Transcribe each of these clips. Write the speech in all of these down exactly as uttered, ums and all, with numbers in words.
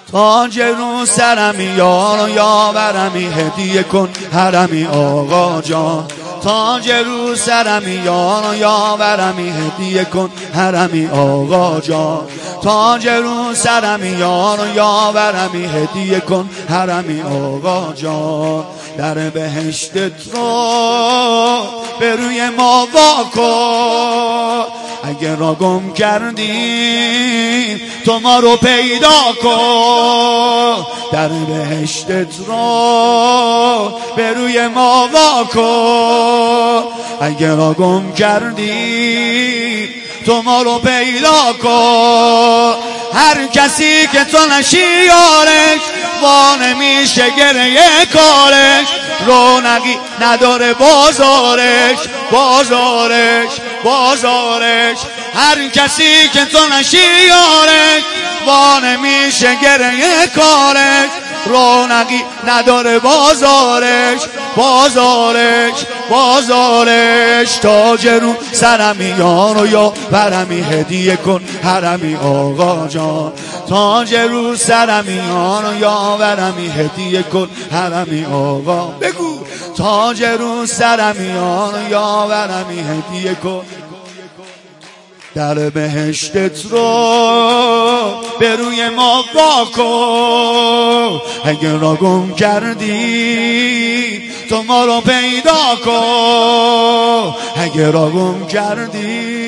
تاج رو سرمی یار و یاورمی هدیه کن حرمی آقا جان. تاج رو سرمی یار و یاورمی هدیه کن حرمی آقا جان. تاج رو سرمی یار و یاورمی هدیه کن حرمی آقا جان. در بهشتت رو به روی ما واکن، اگه را گم کردیم تو ما رو پیدا کن. در بهشتت رو به روی ما واکن، اگه را گم کردیم تو ما رو پیدا کن. هر کسی که تو نشی یارش وا نمیشه گریه کارش، رونقی نداره بازارش بازارش بازارش. هر کسی که تو نشی یارش وا نمیشه گریه کارش، رونقی نداره بازارش بازارش بازارش. تاج رو سرمی یار و یاورمی هدیه کن حرمی آقا جان. تاج رو سرمی یار و یاورمی هدیه کن حرمی آقا. بگو تاج رو سرمی یار و یاورمی هدیه کن. در بهشتت رو به روی ما واکن، اگه را گم کردی تو ما رو پیدا کن. اگه را گم کردی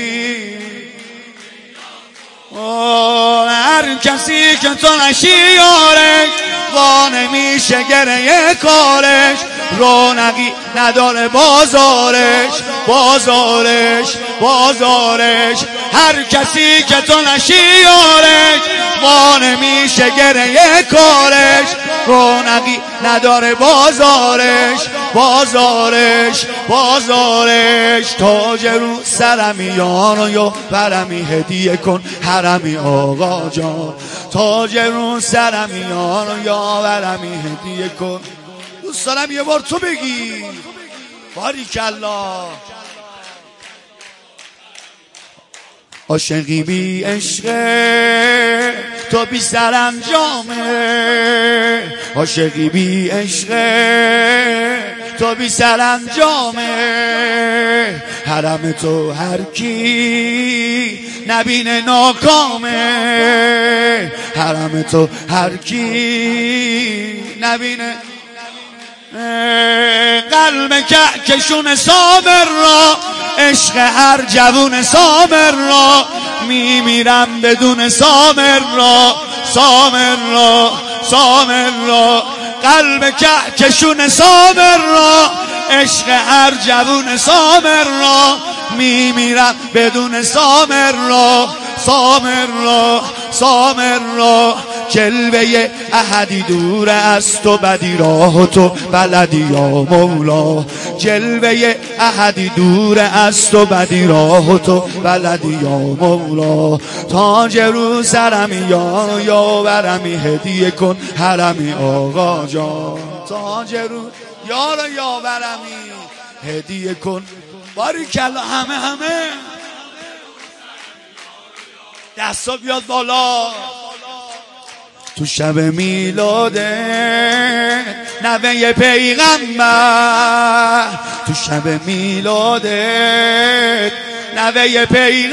هر کسی که تو نشی یارش وا نمیشه گریه کارش، رونقی نداره بازارش بازارش بازارش. هر کسی که تو نشی یارش وا نمیشه گریه کارش، رونقی نداره بازارش بازارش بازارش. تاج رو سرمی یار و یاورمی هدیه کن حرمی آقا جان. تاج رو سرمی یار و یاورمی هدیه کن. دوست دارم یه بار تو بگی باریکالله. عاشقی بی عشق تو بی سرانجامه، عاشقی بی عشق تو بی سرانجامه. حرم تو هر کی نبینه ناکامه، حرم تو هر کی نبینه. قلب کهکشون صابر را، عشق هر جوون صابر را، میمیرم بدون صابر را صابر را صابر را. قلب کهکشون صابر را، عشق هر جوون صابر را، میمیرم بدون صابر را صابر را صابر را. جلوه احدی دور از تو بدی راه تو بلدی یا مولا. جلوه احدی دور از تو بدی راه تو بلدی یا مولا. تاج رو سرمی یار و یاورمی هدیه کن حرمی آقا جان. تاج رو یار و یاورمی هدیه کن. باریکالله. همه همه دستا بیاد بالا. تو شب میلاده نوه پیغمبر، تو شب میلاده نوه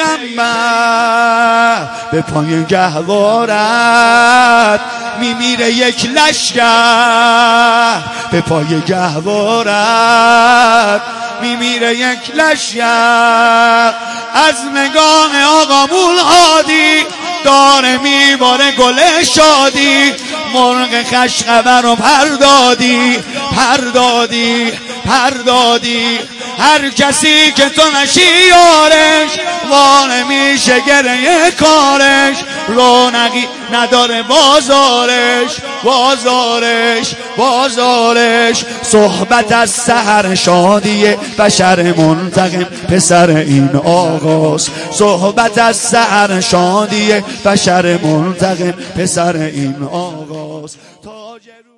پیغمبر، به پای گهوارت میمیره یک لشکر، به پای گهوارت میمیره یک لشکر. از نگاه آقامون هادی داره میباره گل شادی، مرغ خشخبر رو پردادی پردادی پردادی. هر کسی که تو نشی یارش وا نمیشه گریه کارش، رونقی نداره بازارش بازارش بازارش. صحبت از سحر شادی بشر منتقم پسر این آقاست، صحبت از سحر شادی بشر منتقم پسر این آقاست.